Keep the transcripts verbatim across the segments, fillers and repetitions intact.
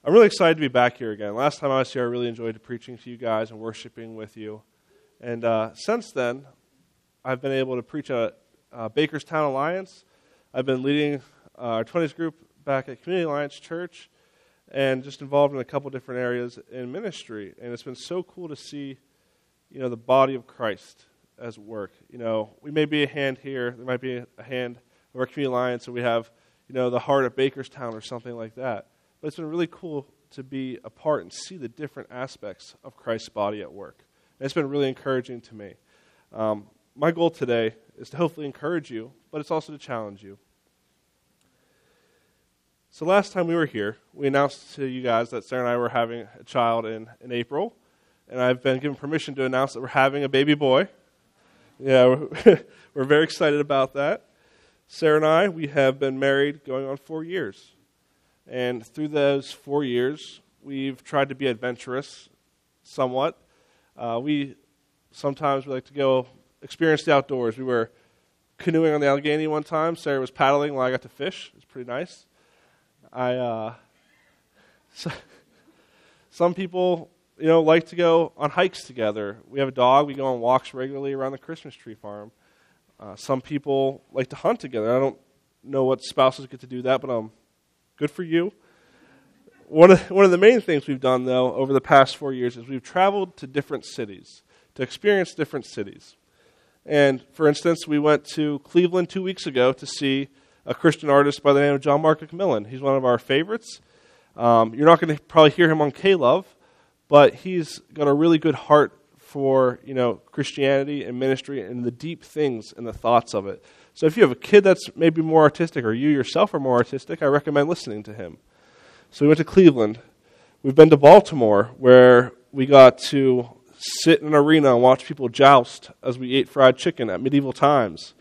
I'm really excited to be back here again. Last time I was here, I really enjoyed preaching to you guys and worshiping with you. And uh, since then, I've been able to preach at uh, Bakerstown Alliance. I've been leading uh, our twenties group back at Community Alliance Church and just involved in a couple different areas in ministry. And it's been so cool to see, you know, the body of Christ as work. You know, we may be a hand here. There might be a hand of our Community Alliance, and we have, you know, the heart of Bakerstown or something like that. But it's been really cool to be a part and see the different aspects of Christ's body at work. And it's been really encouraging to me. Um, my goal today is to hopefully encourage you, but it's also to challenge you. So last time we were here, we announced to you guys that Sarah and I were having a child in, in April, and I've been given permission to announce that we're having a baby boy. Yeah, we're, we're very excited about that. Sarah and I, we have been married going on four years. And through those four years, we've tried to be adventurous somewhat. Uh, we sometimes we like to go experience the outdoors. We were canoeing on the Allegheny one time. Sarah was paddling while I got to fish. It was pretty nice. I uh, so, some people, you know, like to go on hikes together. We have a dog. We go on walks regularly around the Christmas tree farm. Uh, some people like to hunt together. I don't know what spouses get to do that, but um. Good for you. One of, one of the main things we've done, though, over the past four years is we've traveled to different cities, to experience different cities. And, for instance, we went to Cleveland two weeks ago to see a Christian artist by the name of John Mark McMillan. He's one of our favorites. Um, you're not going to probably hear him on K-Love, but he's got a really good heart for, you know, Christianity and ministry and the deep things and the thoughts of it. So if you have a kid that's maybe more artistic or you yourself are more artistic, I recommend listening to him. So we went to Cleveland. We've been to Baltimore, where we got to sit in an arena and watch people joust as we ate fried chicken at medieval times.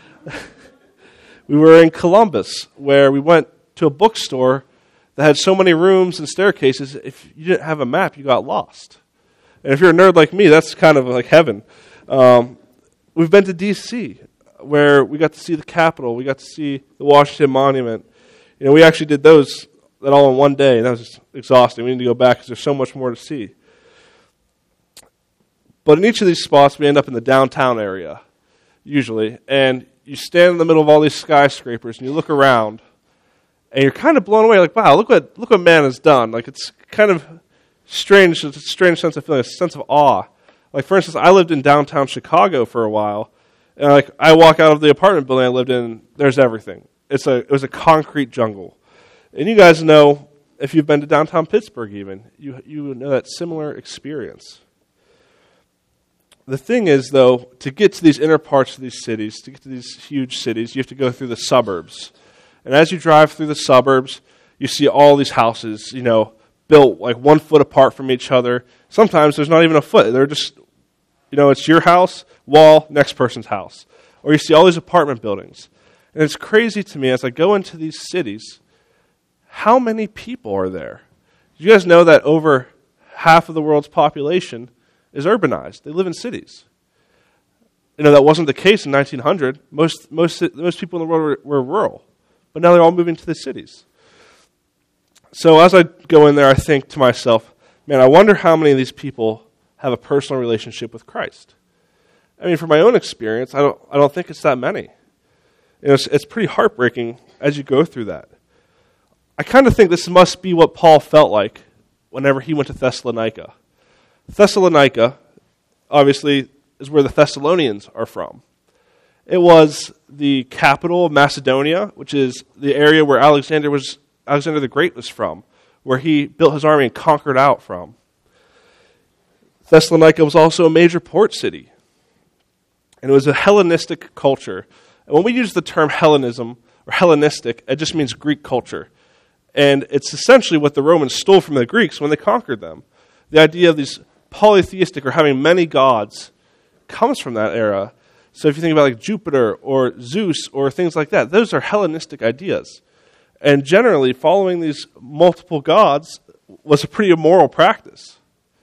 We were in Columbus, where we went to a bookstore that had so many rooms and staircases, if you didn't have a map, you got lost. And if you're a nerd like me, that's kind of like heaven. Um, we've been to D C, where we got to see the Capitol, we got to see the Washington Monument. You know, we actually did those that all in one day, and that was just exhausting. We need to go back because there's so much more to see. But in each of these spots, we end up in the downtown area, usually, and you stand in the middle of all these skyscrapers, and you look around, and you're kind of blown away, like, wow, look what look what man has done. Like, it's kind of strange, it's a strange sense of feeling, a sense of awe. Like, for instance, I lived in downtown Chicago for a while, and like I walk out of the apartment building I lived in, there's everything. It's a it was a concrete jungle. And you guys know, if you've been to downtown Pittsburgh even, you you know that similar experience. The thing is, though, to get to these inner parts of these cities, to get to these huge cities, you have to go through the suburbs. And as you drive through the suburbs, you see all these houses, you know, built like one foot apart from each other. Sometimes there's not even a foot. They're just, you know, it's your house, wall, next person's house. Or you see all these apartment buildings. And it's crazy to me as I go into these cities, how many people are there? Do you guys know that over half of the world's population is urbanized? They live in cities. You know, that wasn't the case in nineteen hundred. Most most most people in the world were, were rural. But now they're all moving to the cities. So as I go in there, I think to myself, man, I wonder how many of these people have a personal relationship with Christ. I mean, from my own experience, I don't I don't think it's that many. You know, it's, it's pretty heartbreaking as you go through that. I kind of think this must be what Paul felt like whenever he went to Thessalonica. Thessalonica, obviously, is where the Thessalonians are from. It was the capital of Macedonia, which is the area where Alexander was Alexander the Great was from, where he built his army and conquered out from. Thessalonica was also a major port city, and it was a Hellenistic culture. And when we use the term Hellenism or Hellenistic, it just means Greek culture. And it's essentially what the Romans stole from the Greeks when they conquered them. The idea of these polytheistic or having many gods comes from that era. So if you think about like Jupiter or Zeus or things like that, those are Hellenistic ideas. And generally, following these multiple gods was a pretty immoral practice.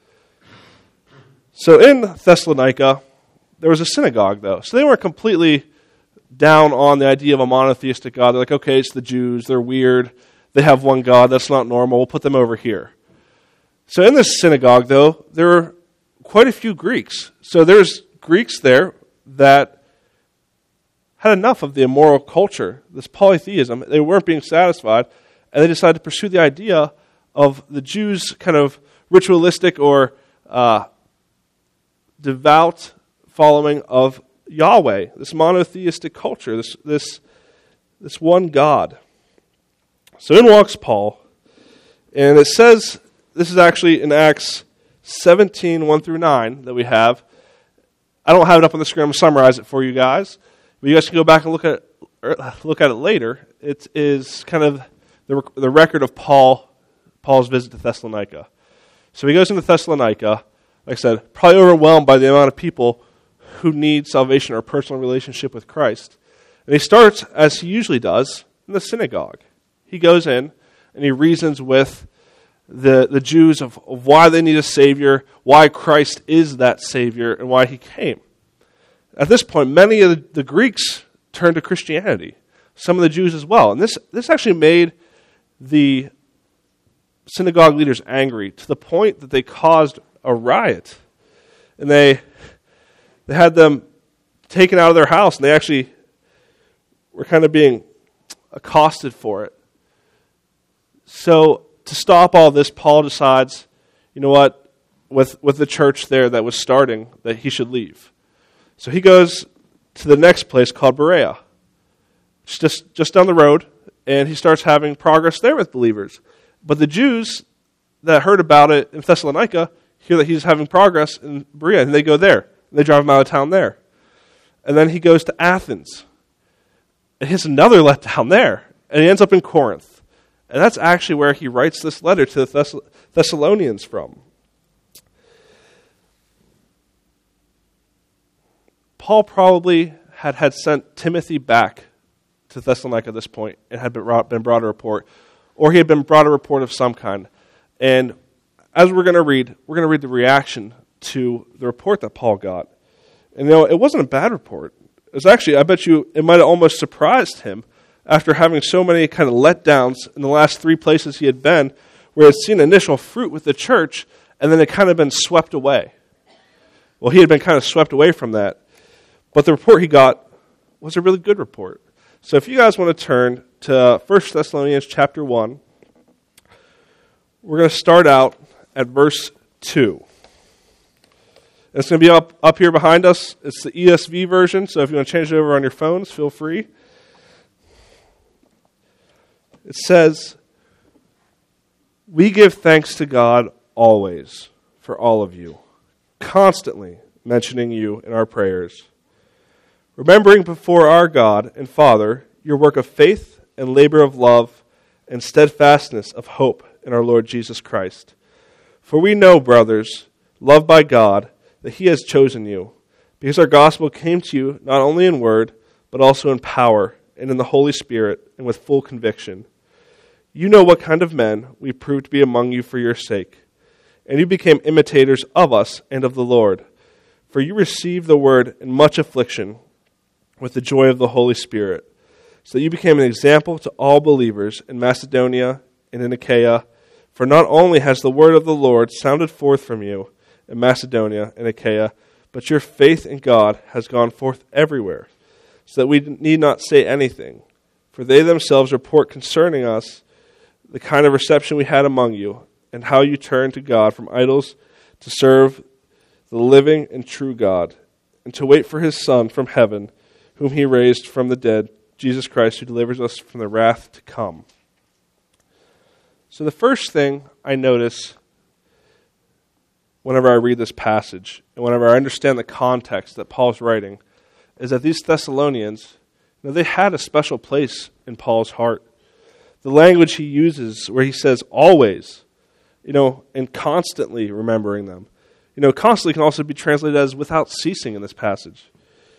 So in Thessalonica, there was a synagogue, though. So they weren't completely down on the idea of a monotheistic God. They're like, okay, it's the Jews. They're weird. they have one God. That's not normal. We'll put them over here. So in this synagogue, though, there were quite a few Greeks. So there's Greeks there that had enough of the immoral culture, this polytheism. They weren't being satisfied, and they decided to pursue the idea of the Jews' kind of ritualistic or uh, devout following of Yahweh, this monotheistic culture, this this this one God. So in walks Paul, and it says, this is actually in Acts seventeen, one through nine that we have. I don't have it up on the screen. I'm going to summarize it for you guys. But you guys can go back and look at it, look at it later. It is kind of the, the record of Paul Paul's visit to Thessalonica. So he goes into Thessalonica, like I said, probably overwhelmed by the amount of people who need salvation or a personal relationship with Christ. And he starts, as he usually does, in the synagogue. He goes in and he reasons with the, the Jews of, of why they need a Savior, why Christ is that Savior, and why he came. At this point, many of the, the Greeks turned to Christianity, some of the Jews as well. And this, this actually made the synagogue leaders angry to the point that they caused a riot. And they they had them taken out of their house, and they actually were kind of being accosted for it. So to stop all this, Paul decides, you know what, with, with the church there that was starting, that he should leave. So he goes to the next place called Berea. It's just, just down the road, and he starts having progress there with believers. But the Jews that heard about it in Thessalonica hear that he's having progress in Berea, and they go there. And they drive him out of town there. And then he goes to Athens. And he has another letdown there. And he ends up in Corinth. And that's actually where he writes this letter to the Thess- Thessalonians from. Paul probably had, had sent Timothy back to Thessalonica at this point and had been brought, been brought a report. Or he had been brought a report of some kind. And as we're going to read, we're going to read the reaction to the report that Paul got. And you know, it wasn't a bad report. It was actually, I bet you, it might have almost surprised him after having so many kind of letdowns in the last three places he had been, where he had seen initial fruit with the church, and then it kind of been swept away. Well, he had been kind of swept away from that. But the report he got was a really good report. So if you guys want to turn to First Thessalonians chapter one, we're going to start out at verse two. It's going to be up, up here behind us. It's the E S V version, so if you want to change it over on your phones, feel free. It says, "We give thanks to God always for all of you, constantly mentioning you in our prayers, remembering before our God and Father your work of faith and labor of love and steadfastness of hope in our Lord Jesus Christ. For we know, brothers, loved by God, that he has chosen you, because our gospel came to you not only in word, but also in power and in the Holy Spirit and with full conviction. You know what kind of men we proved to be among you for your sake, and you became imitators of us and of the Lord. For you received the word in much affliction with the joy of the Holy Spirit, so that you became an example to all believers in Macedonia and in Achaia. For not only has the word of the Lord sounded forth from you in Macedonia and Achaia, but your faith in God has gone forth everywhere, so that we need not say anything. For they themselves report concerning us the kind of reception we had among you, and how you turned to God from idols to serve the living and true God, and to wait for his Son from heaven, whom he raised from the dead, Jesus Christ, who delivers us from the wrath to come." So the first thing I notice whenever I read this passage, and whenever I understand the context that Paul's writing, is that these Thessalonians, you know, they had a special place in Paul's heart. The language he uses where he says always, you know, and constantly remembering them. You know, constantly can also be translated as without ceasing in this passage.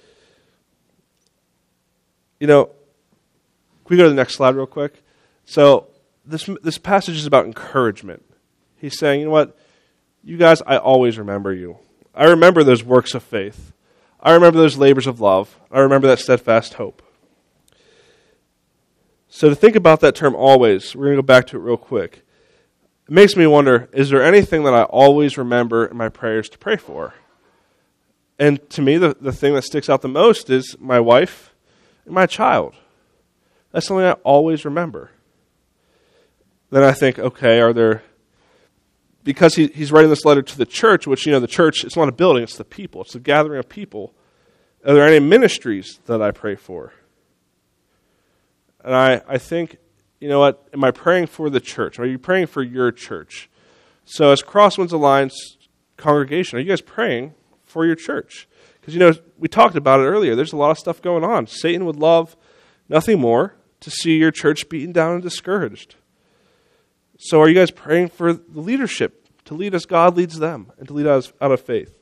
You know, can we go to the next slide real quick? So this this passage is about encouragement. He's saying, you know what, you guys, I always remember you. I remember those works of faith. I remember those labors of love. I remember that steadfast hope. So to think about that term always, we're going to go back to it real quick. It makes me wonder, is there anything that I always remember in my prayers to pray for? And to me, the, the thing that sticks out the most is my wife and my child. That's something I always remember. Then I think, okay, are there, because he, he's writing this letter to the church, which, you know, the church, it's not a building, it's the people. It's a gathering of people. Are there any ministries that I pray for? And I, I think, you know what, am I praying for the church? Are you praying for your church? So as Crosswinds Alliance congregation, are you guys praying for your church? Because, you know, we talked about it earlier. There's a lot of stuff going on. Satan would love nothing more to see your church beaten down and discouraged. So are you guys praying for the leadership to lead as God leads them and to lead us out of faith?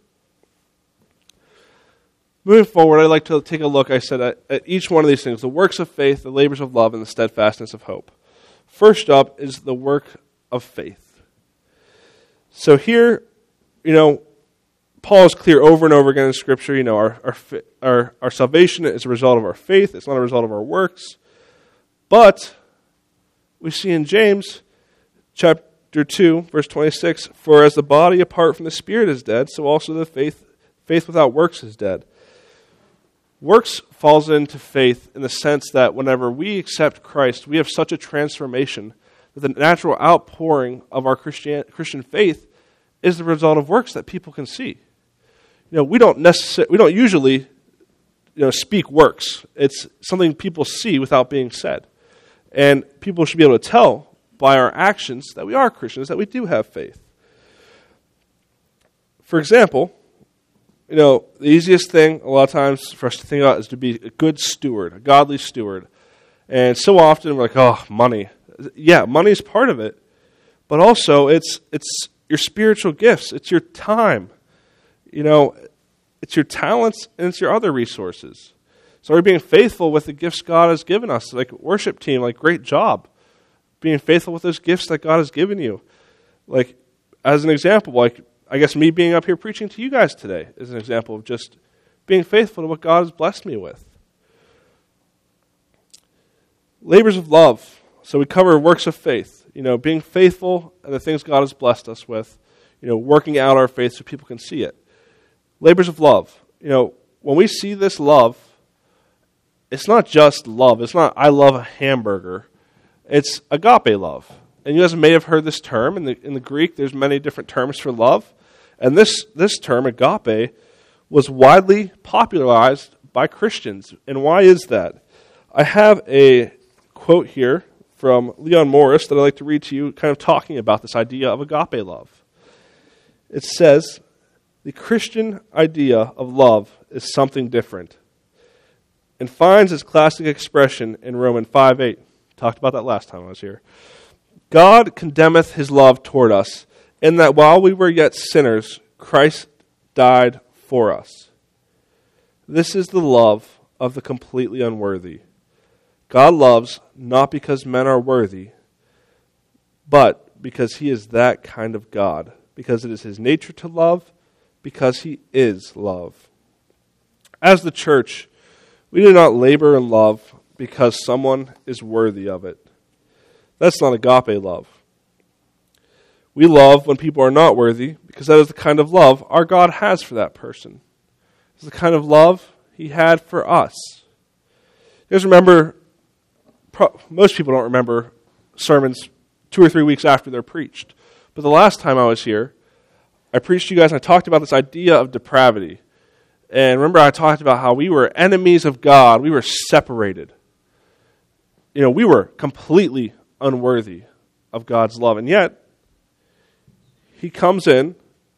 Moving forward, I'd like to take a look, I said, at, at each one of these things, the works of faith, the labors of love, and the steadfastness of hope. First up is the work of faith. So here, you know, Paul is clear over and over again in Scripture, you know, our, our, our, our salvation is a result of our faith. It's not a result of our works. But we see in James chapter two, verse twenty-six, for as the body apart from the spirit is dead, so also the faith, faith without works is dead. Works falls into faith in the sense that whenever we accept Christ, we have such a transformation that the natural outpouring of our Christian, Christian faith is the result of works that people can see. You know, we don't necessarily, we don't usually, you know, speak works. It's something people see without being said. And people should be able to tell by our actions that we are Christians, that we do have faith. For example, you know, the easiest thing a lot of times for us to think about is to be a good steward, a godly steward. And so often we're like, oh, money. Yeah, money is part of it. But also it's it's your spiritual gifts. It's your time. You know, it's your talents and it's your other resources. So we're being faithful with the gifts God has given us. Like worship team, like great job. Being faithful with those gifts that God has given you. Like, as an example, like, I guess me being up here preaching to you guys today is an example of just being faithful to what God has blessed me with. Labors of love. So we cover works of faith. You know, being faithful and the things God has blessed us with. You know, working out our faith so people can see it. Labors of love. You know, when we see this love, it's not just love. It's not, I love a hamburger. It's agape love. And you guys may have heard this term. In the in the Greek, there's many different terms for love. And this, this term, agape, was widely popularized by Christians. And why is that? I have a quote here from Leon Morris that I'd like to read to you, kind of talking about this idea of agape love. It says, the Christian idea of love is something different and finds its classic expression in Romans five eight. Talked about that last time I was here. God condemneth his love toward us, in that while we were yet sinners, Christ died for us. This is the love of the completely unworthy. God loves not because men are worthy, but because he is that kind of God, because it is his nature to love, because he is love. As the church, we do not labor in love because someone is worthy of it. That's not agape love. We love when people are not worthy because that is the kind of love our God has for that person. It's the kind of love he had for us. You guys remember, most people don't remember sermons two or three weeks after they're preached. But the last time I was here, I preached to you guys and I talked about this idea of depravity. And remember I talked about how we were enemies of God. We were separated. You know, we were completely unworthy of God's love. And yet, he comes in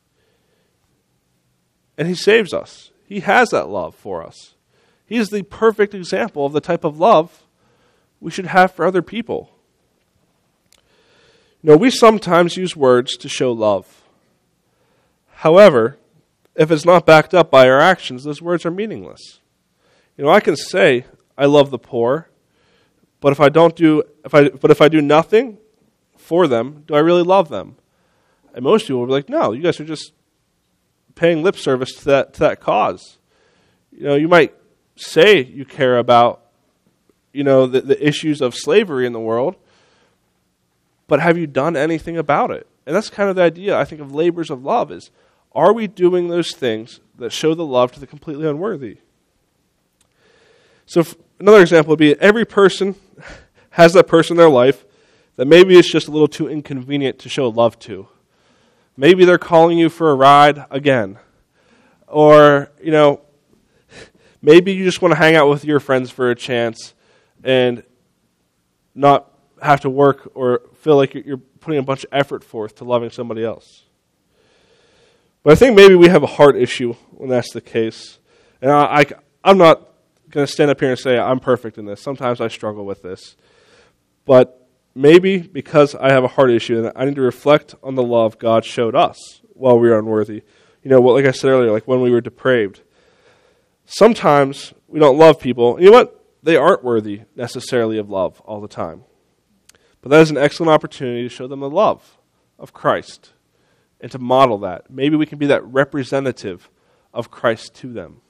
and he saves us. He has that love for us. He is the perfect example of the type of love we should have for other people. You know, we sometimes use words to show love. However, if it's not backed up by our actions, those words are meaningless. You know, I can say, I love the poor, but if I don't do, if I, but if I do nothing for them, do I really love them? And most people will be like, no, you guys are just paying lip service to that to that cause. You know, you might say you care about you know, the, the issues of slavery in the world, but have you done anything about it? And that's kind of the idea, I think, of labors of love is, are we doing those things that show the love to the completely unworthy? So if, another example would be every person has that person in their life that maybe it's just a little too inconvenient to show love to. Maybe they're calling you for a ride again. Or, you know, maybe you just want to hang out with your friends for a chance and not have to work or feel like you're putting a bunch of effort forth to loving somebody else. But I think maybe we have a heart issue when that's the case. And I, I, I'm not going to stand up here and say I'm perfect in this. Sometimes I struggle with this. But maybe because I have a heart issue, and I need to reflect on the love God showed us while we were unworthy. You know, well, like I said earlier, like when we were depraved. Sometimes we don't love people. You know what? They aren't worthy necessarily of love all the time. But that is an excellent opportunity to show them the love of Christ and to model that. Maybe we can be that representative of Christ to them.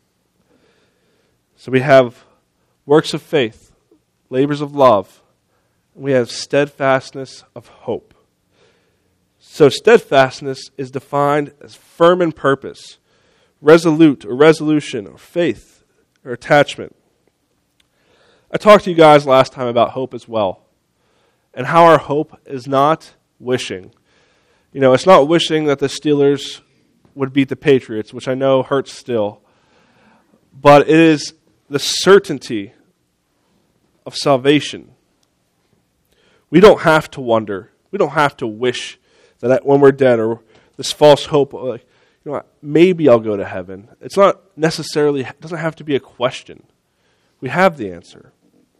So we have works of faith, labors of love, and we have steadfastness of hope. So steadfastness is defined as firm in purpose, resolute or resolution or faith or attachment. I talked to you guys last time about hope as well, and how our hope is not wishing. You know, it's not wishing that the Steelers would beat the Patriots, which I know hurts still, but it is the certainty of salvation. We don't have to wonder. We don't have to wish that when we're dead, or this false hope, like, you know, maybe I'll go to heaven. It's not necessarily, it doesn't have to be a question. We have the answer.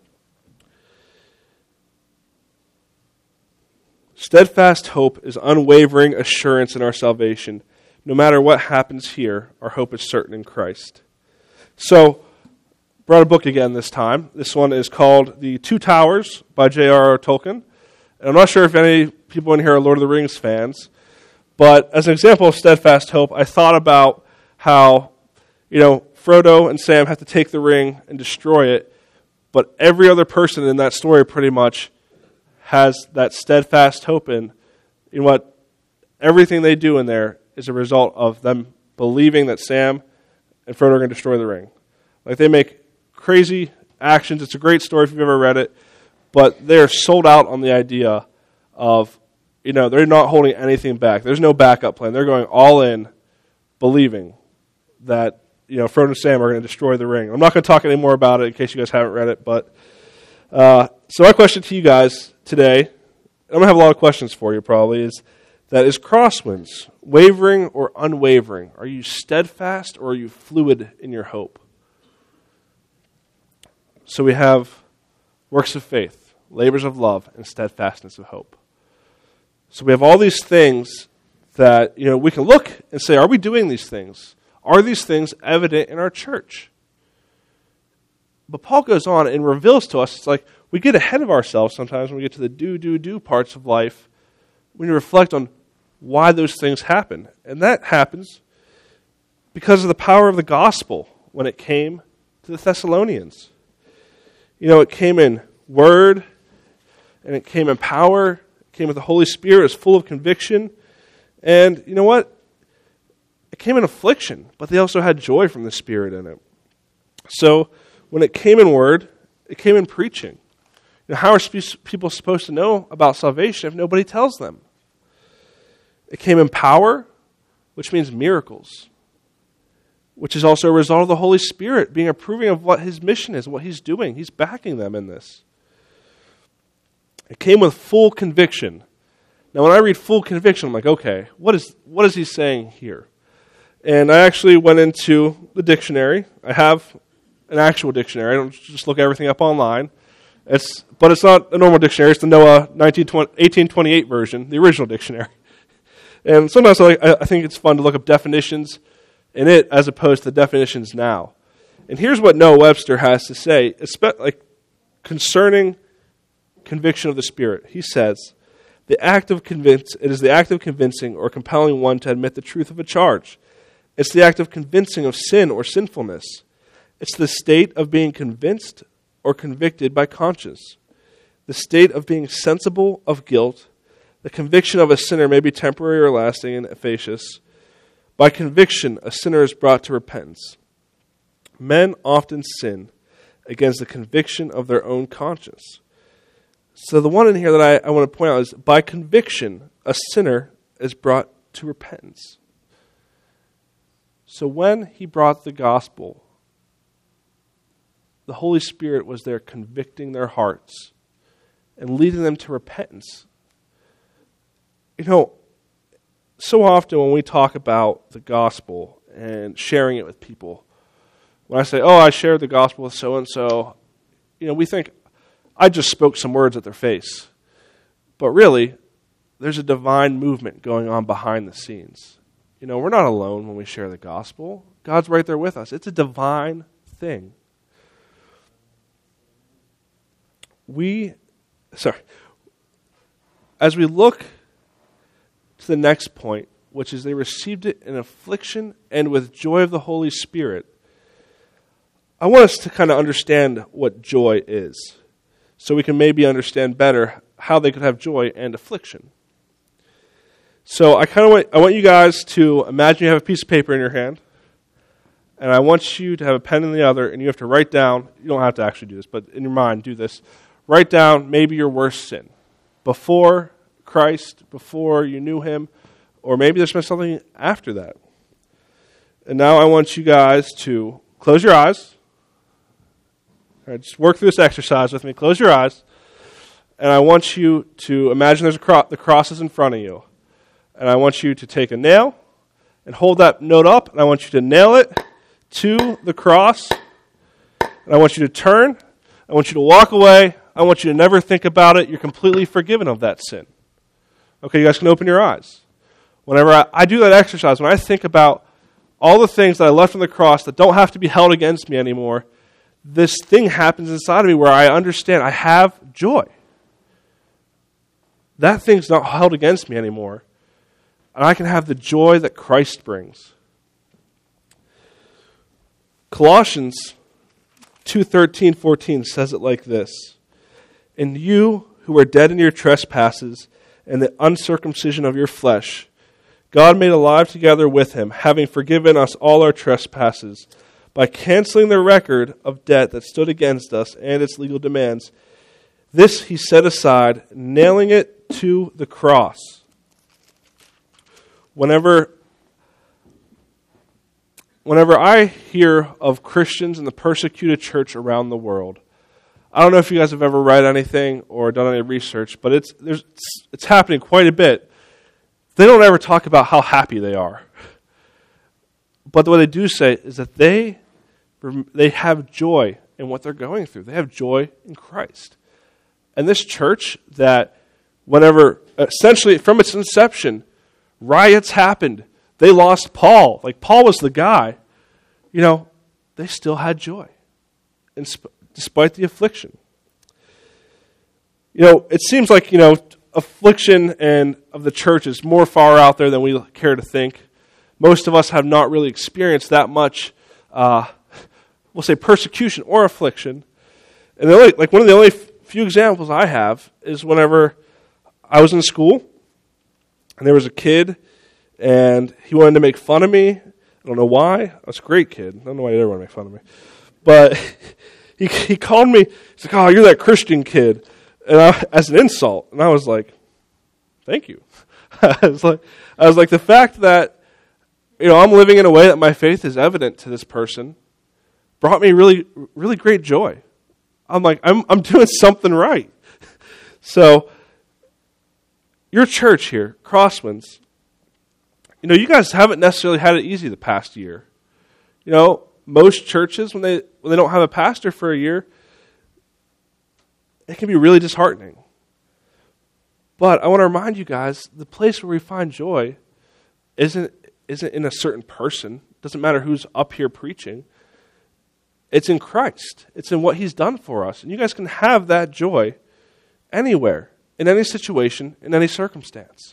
Steadfast hope is unwavering assurance in our salvation. No matter what happens here, our hope is certain in Christ. So, brought a book again this time. This one is called The Two Towers by J R R Tolkien. And I'm not sure if any people in here are Lord of the Rings fans, but as an example of steadfast hope, I thought about how, you know, Frodo and Sam have to take the ring and destroy it, but every other person in that story pretty much has that steadfast hope in, you know what, everything they do in there is a result of them believing that Sam and Frodo are going to destroy the ring. Like, they make crazy actions. It's a great story if you've ever read it, but they're sold out on the idea of, you know, they're not holding anything back. There's no backup plan. They're going all in, believing that, you know, Frodo and Sam are going to destroy the ring. I'm not going to talk any more about it in case you guys haven't read it, but uh, so my question to you guys today, I'm going to have a lot of questions for you probably, is that is crosswinds, wavering or unwavering? Are you steadfast or are you fluid in your hope? So we have works of faith, labors of love, and steadfastness of hope. So we have all these things that, you know, we can look and say, are we doing these things? Are these things evident in our church? But Paul goes on and reveals to us, it's like we get ahead of ourselves sometimes when we get to the do, do, do parts of life. We need to reflect on why those things happen. And that happens because of the power of the gospel when it came to the Thessalonians. You know, it came in word, and it came in power, it came with the Holy Spirit, it was full of conviction. And you know what? It came in affliction, but they also had joy from the Spirit in it. So when it came in word, it came in preaching. You know, how are people supposed to know about salvation if nobody tells them? It came in power, which means miracles, which is also a result of the Holy Spirit being approving of what his mission is, what he's doing. He's backing them in this. It came with full conviction. Now, when I read full conviction, I'm like, okay, what is what is he saying here? And I actually went into the dictionary. I have an actual dictionary. I don't just look everything up online. It's but it's not a normal dictionary. It's the Noah eighteen twenty-eight version, the original dictionary. And sometimes I, I think it's fun to look up definitions in it as opposed to the definitions now. And here's what Noah Webster has to say, like concerning conviction of the Spirit. He says, "The act of convince it is the act of convincing or compelling one to admit the truth of a charge. It's the act of convincing of sin or sinfulness. It's the state of being convinced or convicted by conscience. The state of being sensible of guilt, the conviction of a sinner may be temporary or lasting and efficacious. By conviction, a sinner is brought to repentance. Men often sin against the conviction of their own conscience. So the one in here that I, I want to point out is, by conviction, a sinner is brought to repentance. So when he brought the gospel, the Holy Spirit was there convicting their hearts and leading them to repentance. You know, so often when we talk about the gospel and sharing it with people, when I say, oh, I shared the gospel with so-and-so, you know, we think, I just spoke some words at their face. But really, there's a divine movement going on behind the scenes. You know, we're not alone when we share the gospel. God's right there with us. It's a divine thing. We, sorry, as we look to the next point, which is they received it in affliction and with joy of the Holy Spirit, I want us to kind of understand what joy is, so we can maybe understand better how they could have joy and affliction. So I kind of want, I want you guys to imagine you have a piece of paper in your hand, and I want you to have a pen in the other, and you have to write down, you don't have to actually do this, but in your mind, do this. Write down maybe your worst sin. Before Christ, before you knew him, or maybe there's been something after that. And now I want you guys to close your eyes. All right, just work through this exercise with me. Close your eyes. And I want you to imagine there's a cro- the cross is in front of you. And I want you to take a nail and hold that note up. And I want you to nail it to the cross. And I want you to turn. I want you to walk away. I want you to never think about it. You're completely forgiven of that sin. Okay, you guys can open your eyes. Whenever I, I do that exercise, when I think about all the things that I left on the cross that don't have to be held against me anymore, this thing happens inside of me where I understand I have joy. That thing's not held against me anymore. And I can have the joy that Christ brings. Colossians two thirteen, fourteen says it like this. And you who are dead in your trespasses and the uncircumcision of your flesh, God made alive together with him, having forgiven us all our trespasses, by canceling the record of debt that stood against us and its legal demands. This he set aside, nailing it to the cross. Whenever, whenever I hear of Christians in the persecuted church around the world, I don't know if you guys have ever read anything or done any research, but it's there's it's, it's happening quite a bit. They don't ever talk about how happy they are. But what they do say is that they they have joy in what they're going through. They have joy in Christ. And this church that whenever, essentially from its inception, riots happened. They lost Paul. Like Paul was the guy. You know, they still had joy in sp- despite the affliction. You know, it seems like, you know, affliction and of the church is more far out there than we care to think. Most of us have not really experienced that much, uh, we'll say persecution or affliction. And the only, like one of the only few examples I have is whenever I was in school and there was a kid and he wanted to make fun of me. I don't know why. I was a great kid. I don't know why he'd ever want to make fun of me. But he he called me, he's like, oh, you're that Christian kid. And I, as an insult. And I was like, thank you. I was like, I was like, the fact that, you know, I'm living in a way that my faith is evident to this person brought me really, really great joy. I'm like, I'm I'm doing something right. So, your church here, Crosswinds, you know, you guys haven't necessarily had it easy the past year. You know, most churches, when they when they don't have a pastor for a year, it can be really disheartening. But I want to remind you guys, the place where we find joy isn't isn't in a certain person. It doesn't matter who's up here preaching. It's in Christ. It's in what he's done for us. And you guys can have that joy anywhere, in any situation, in any circumstance.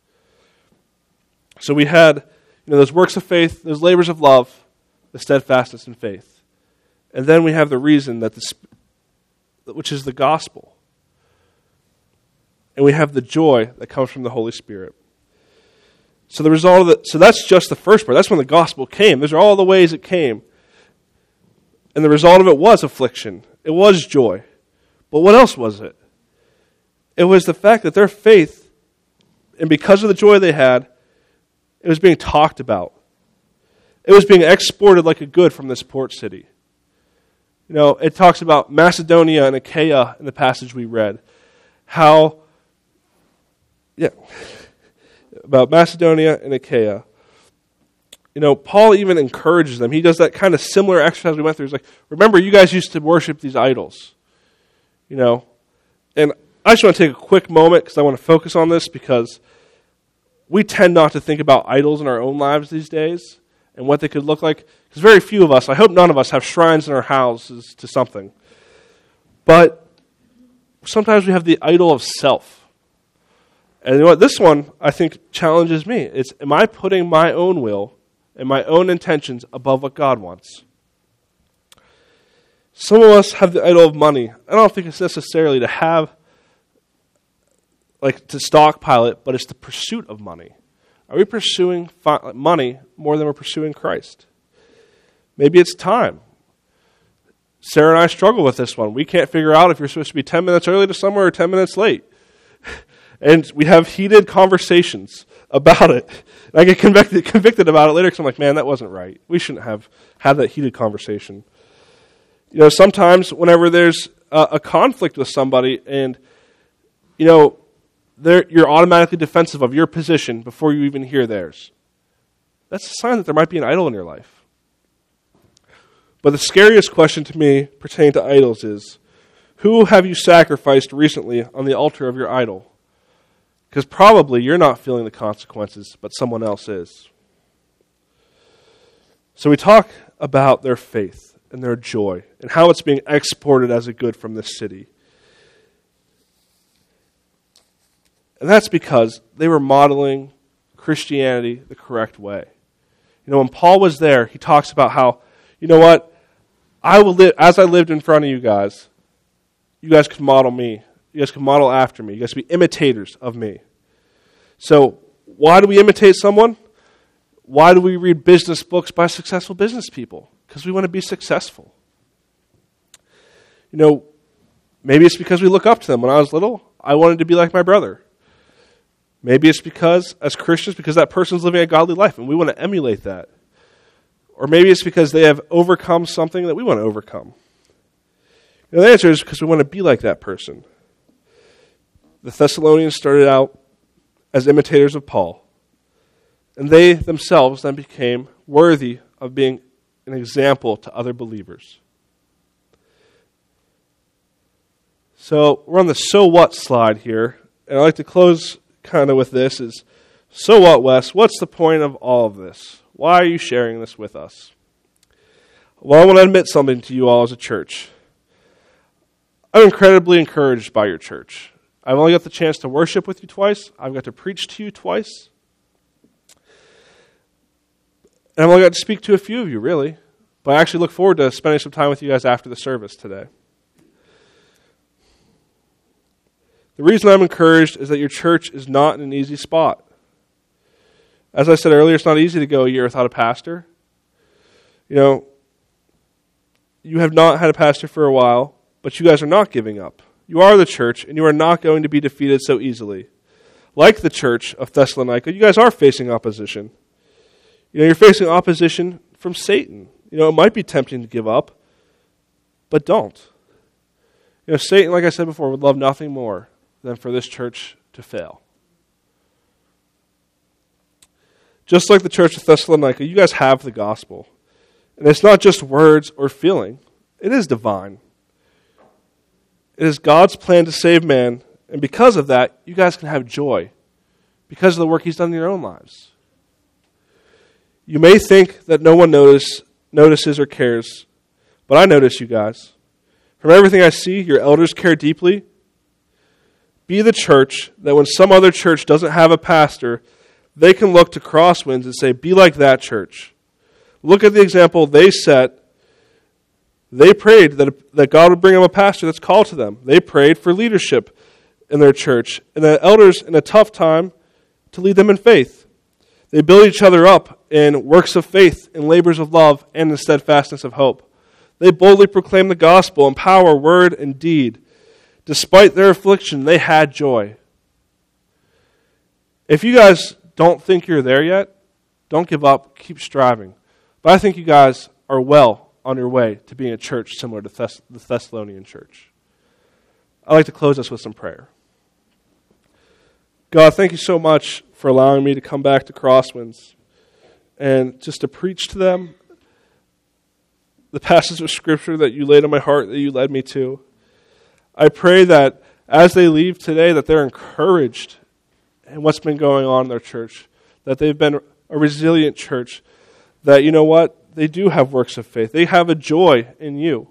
So we had, you know, those works of faith, those labors of love, the steadfastness in faith. And then we have the reason that the which is the gospel. And we have the joy that comes from the Holy Spirit. So the result of the, so that's just the first part. That's when the gospel came. Those are all the ways it came. And the result of it was affliction. It was joy. But what else was it? It was the fact that their faith, and because of the joy they had, it was being talked about. It was being exported like a good from this port city. You know, it talks about Macedonia and Achaia in the passage we read. How, yeah, about Macedonia and Achaia. You know, Paul even encourages them. He does that kind of similar exercise we went through. He's like, remember, you guys used to worship these idols. You know, and I just want to take a quick moment because I want to focus on this because we tend not to think about idols in our own lives these days and what they could look like. Because very few of us, I hope none of us, have shrines in our houses to something. But sometimes we have the idol of self. And you know what? This one, I think, challenges me. It's, am I putting my own will and my own intentions above what God wants? Some of us have the idol of money. I don't think it's necessarily to have, like, to stockpile it, but it's the pursuit of money. Are we pursuing fi- money more than we're pursuing Christ? Maybe it's time. Sarah and I struggle with this one. We can't figure out if you're supposed to be ten minutes early to somewhere or ten minutes late. And we have heated conversations about it. And I get convicted, convicted about it later because I'm like, man, that wasn't right. We shouldn't have had that heated conversation. You know, sometimes whenever there's a, a conflict with somebody and, you know, you're automatically defensive of your position before you even hear theirs. That's a sign that there might be an idol in your life. But the scariest question to me pertaining to idols is, who have you sacrificed recently on the altar of your idol? Because probably you're not feeling the consequences, but someone else is. So we talk about their faith and their joy and how it's being exported as a good from this city. And that's because they were modeling Christianity the correct way. You know, when Paul was there, he talks about how, you know what, I will live as I lived in front of you guys. You guys could model me. You guys can model after me. You guys can be imitators of me. So, why do we imitate someone? Why do we read business books by successful business people? Because we want to be successful. You know, maybe it's because we look up to them. When I was little, I wanted to be like my brother. Maybe it's because, as Christians, because that person's living a godly life and we want to emulate that. Or maybe it's because they have overcome something that we want to overcome. You know, the answer is because we want to be like that person. The Thessalonians started out as imitators of Paul, and they themselves then became worthy of being an example to other believers. So we're on the so what slide here, and I'd like to close kind of with this is, so what, Wes? What's the point of all of this? Why are you sharing this with us? Well, I want to admit something to you all as a church. I'm incredibly encouraged by your church. I've only got the chance to worship with you twice. I've got to preach to you twice. And I've only got to speak to a few of you, really. But I actually look forward to spending some time with you guys after the service today. The reason I'm encouraged is that your church is not in an easy spot. As I said earlier, it's not easy to go a year without a pastor. You know, you have not had a pastor for a while, but you guys are not giving up. You are the church, and you are not going to be defeated so easily. Like the church of Thessalonica, you guys are facing opposition. You know, you're facing opposition from Satan. You know, it might be tempting to give up, but don't. You know, Satan, like I said before, would love nothing more than for this church to fail. Just like the church of Thessalonica, you guys have the gospel. And it's not just words or feeling. It is divine. It is God's plan to save man, and because of that, you guys can have joy because of the work he's done in your own lives. You may think that no one notice, notices or cares, but I notice you guys. From everything I see, your elders care deeply. Be the church that when some other church doesn't have a pastor, they can look to Crosswinds and say, be like that church. Look at the example they set. They prayed that, that God would bring them a pastor that's called to them. They prayed for leadership in their church and the elders in a tough time to lead them in faith. They build each other up in works of faith, in labors of love, and in steadfastness of hope. They boldly proclaim the gospel in power, word, and deed. Despite their affliction, they had joy. If you guys don't think you're there yet, don't give up. Keep striving. But I think you guys are well on your way to being a church similar to Thess- the Thessalonian church. I'd like to close us with some prayer. God, thank you so much for allowing me to come back to Crosswinds and just to preach to them the passage of Scripture that you laid on my heart, that you led me to. I pray that as they leave today, that they're encouraged in what's been going on in their church, that they've been a resilient church, that, you know what, they do have works of faith. They have a joy in you.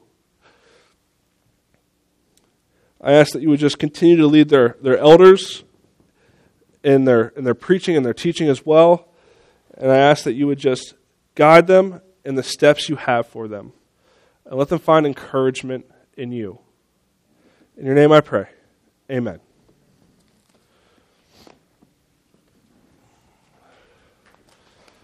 I ask that you would just continue to lead their, their elders in their in their preaching and their teaching as well. And I ask that you would just guide them in the steps you have for them. And let them find encouragement in you. In your name I pray. Amen.